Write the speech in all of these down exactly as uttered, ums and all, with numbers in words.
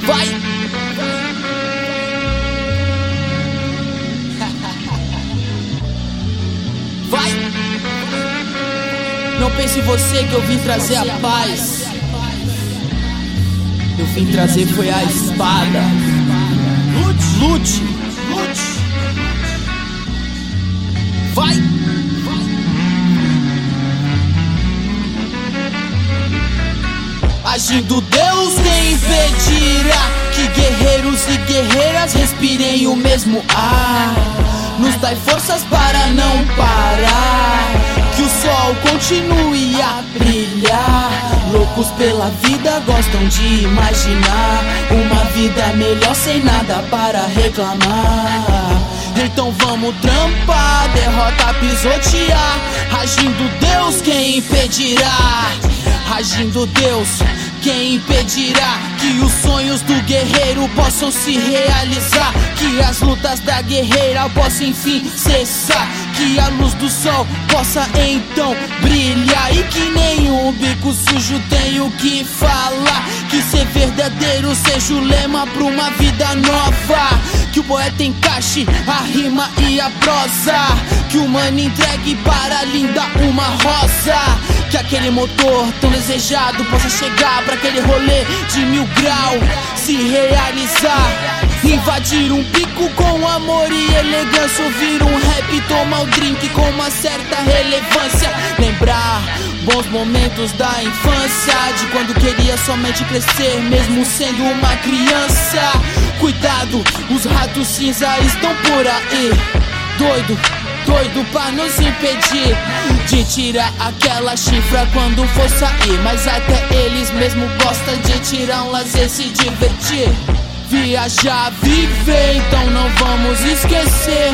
Vai! Vai! Não pense você que eu vim trazer a paz. Eu vim trazer foi a espada. Lute, lute, lute. Vai! Agindo Deus, quem impedirá que guerreiros e guerreiras respirem o mesmo ar? Nos dai forças para não parar, que o sol continue a brilhar. Loucos pela vida gostam de imaginar uma vida melhor sem nada para reclamar. Então vamos trampar, derrota pisotear. Agindo Deus, quem impedirá? Agindo Deus, quem impedirá que os sonhos do guerreiro possam se realizar? Que as lutas da guerreira possam enfim cessar? Que a luz do sol possa então brilhar? E que nenhum bico sujo tenha o que falar. Que ser verdadeiro seja o lema pra uma vida nova. Que o poeta encaixe a rima e a prosa. Que o mano entregue para a linda uma rosa. Que aquele motor tão desejado possa chegar pra aquele rolê de mil grau se realizar. Invadir um pico com amor e elegância. Ouvir um rap, tomar um drink com uma certa relevância. Lembrar bons momentos da infância, de quando queria somente crescer, mesmo sendo uma criança. Cuidado, os ratos cinza estão por aí. Doido, doido pra nos impedir de tirar aquela chifra quando for sair. Mas até eles mesmo gostam de tirar um lazer, se divertir. Viajar, viver, então não vamos esquecer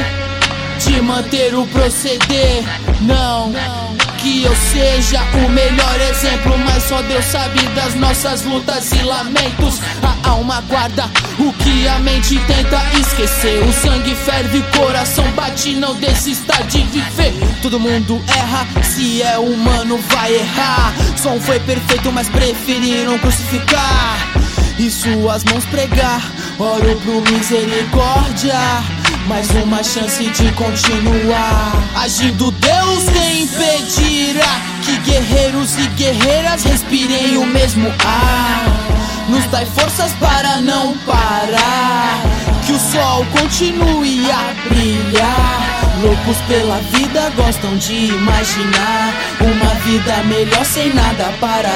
de manter o proceder. Não que eu seja o melhor exemplo, mas só Deus sabe das nossas lutas e lamentos. A alma guarda o que a mente tenta esquecer. O sangue ferve, coração bate, não desista de viver. Todo mundo erra, se é humano vai errar. Só um foi perfeito, mas preferiram crucificar e suas mãos pregar. Oro pro misericórdia, mais uma chance de continuar. Agindo Deus, quem impedirá que guerreiros e guerreiras respirem o mesmo ar? Nos dai forças para não parar, que o sol continue a brilhar. Loucos pela vida gostam de imaginar uma vida melhor sem nada para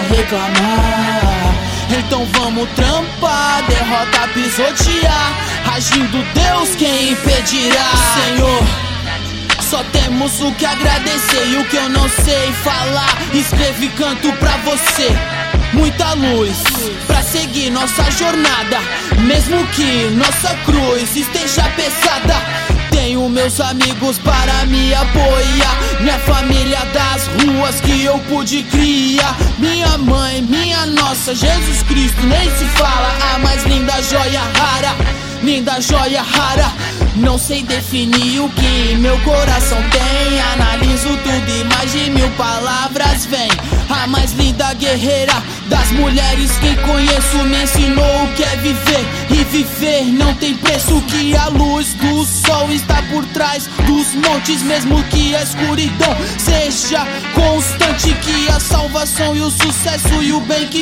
reclamar. Então vamos trampar, derrota pisotear. Agindo Deus, quem impedirá? Senhor, só temos o que agradecer. E o que eu não sei falar, escrevo e canto pra você. Muita luz pra seguir nossa jornada, mesmo que nossa cruz esteja pesada. Tenho meus amigos para me apoiar, minha família das ruas que eu pude criar. Minha mãe, minha nossa, Jesus Cristo, nem se fala. A mais linda joia rara, linda joia rara. Não sei definir o que meu coração tem. Analiso tudo e mais de mil palavras vem. A mais linda guerreira das mulheres que conheço me ensinou o que é viver. E viver não tem preço, que a luz do sol está por trás dos montes. Mesmo que a escuridão seja constante, que a salvação e o sucesso e o bem que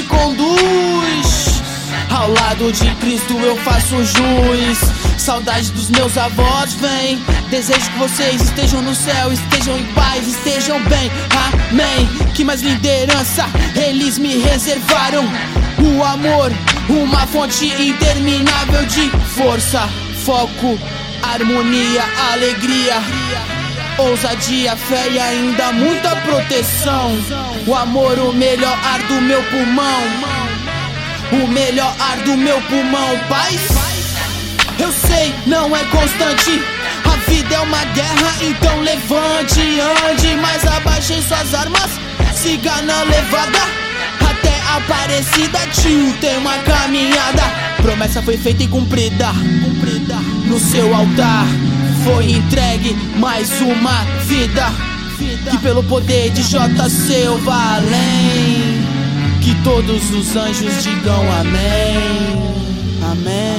conduz. Ao lado de Cristo eu faço jus. Saudade dos meus avós vem. Desejo que vocês estejam no céu, estejam em paz, estejam bem, amém. Que mais liderança eles me reservaram. O amor, uma fonte interminável de força, foco, harmonia, alegria, ousadia, fé e ainda muita proteção. O amor, o melhor ar do meu pulmão, o melhor ar do meu pulmão. Paz, eu sei, não é constante. A vida é uma guerra, então levante, ande, mas abaixem suas armas, siga na levada. Até Aparecida, tio, tem uma caminhada. Promessa foi feita e cumprida, cumprida. No seu altar foi entregue mais uma vida, que pelo poder de J C eu vá além. Que todos os anjos digam amém. Amém.